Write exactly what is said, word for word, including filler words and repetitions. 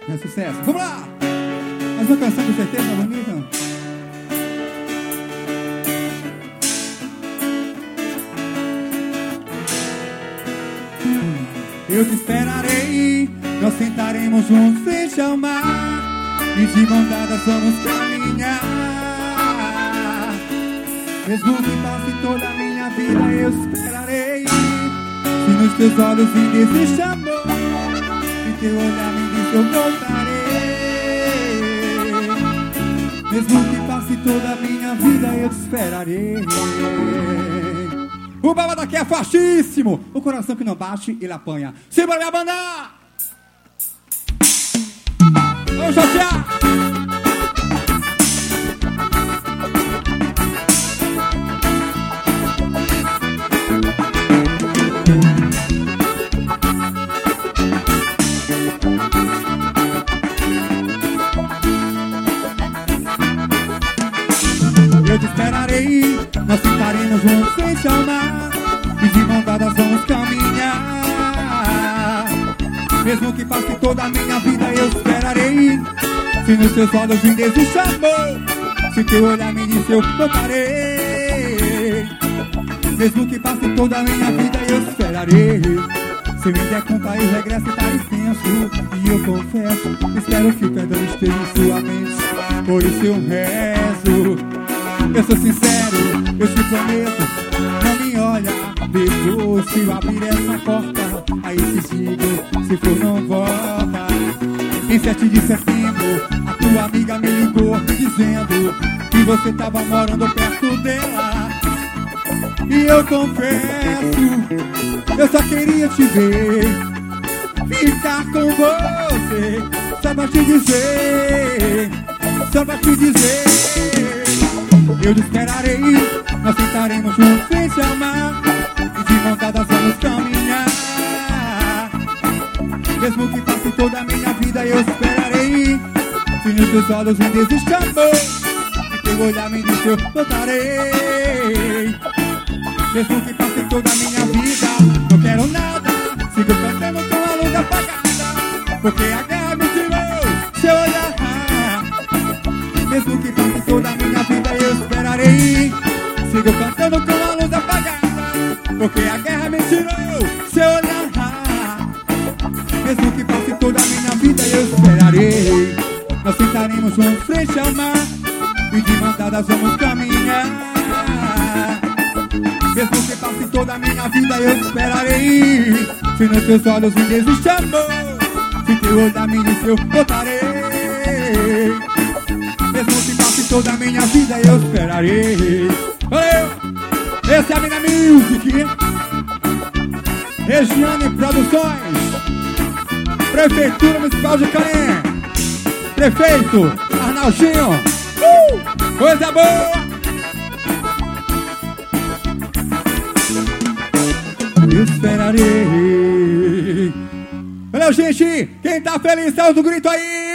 É sucesso. Vamos lá! Mais uma canção com certeza bonita. Eu te esperarei, nós sentaremos juntos frente ao mar e de mão dadas vamos caminhar. Mesmo que passe toda a minha vida, eu esperarei. Se nos teus olhos ainda existe amor, se teu olhar me diz eu voltarei. Mesmo que passe toda a minha vida, eu te esperarei. O baba daqui é fortíssimo. O coração que não bate, ele apanha. Simbora, minha banda! Vamos chatear! Eu te esperarei, nós sentaremos juntos frente ao mar e de mão dadas vamos caminhar. Mesmo que passe toda a minha vida, eu esperarei. Se nos teus olhos ainda existe amor, se teu olhar me diz eu voltarei. Mesmo que passe toda a minha vida, eu esperarei. Se me der conta, eu regresso e tá extenso. E eu confesso, espero que o perdão esteja em sua mente. Por isso eu rezo. Eu sou sincero, eu te prometo, não me olha depois que eu abrir essa porta. Aí te digo, se for não volta. Em sete de setembro, a tua amiga me ligou me dizendo que você tava morando perto dela. E eu confesso, eu só queria te ver, ficar com você, só pra te dizer, só pra te dizer. Eu te esperarei, nós sentaremos juntos frente ao mar e de mão dadas vamos caminhar. Mesmo que passe toda a minha vida, eu esperarei. Se nos teus olhos ainda existe amor, se teu olhar me diz eu voltarei. Mesmo que passe toda a minha vida, não quero nada, sigo cantando com a luz apagada, porque a guerra me tirou seu olhar. Mesmo que passe toda a minha vida, eu esperarei. Sigo cantando com a luz apagada, porque a guerra me tirou seu olhar. Mesmo que passe toda a minha vida, eu esperarei. Nós sentaremos juntos frente ao mar e de mão dadas vamos caminhar. Mesmo que passe toda a minha vida, eu esperarei. Se nos teus olhos ainda existe amor, se teu olhar me diz eu voltarei. Mesmo que passe toda a minha vida, eu esperarei. Valeu! Esse é a Mina Music, Regiane Produções, Prefeitura Municipal de Caém, Prefeito Arnaldinho. Uh! Coisa boa! Eu esperarei. Valeu, gente! Quem tá feliz, dá um grito aí!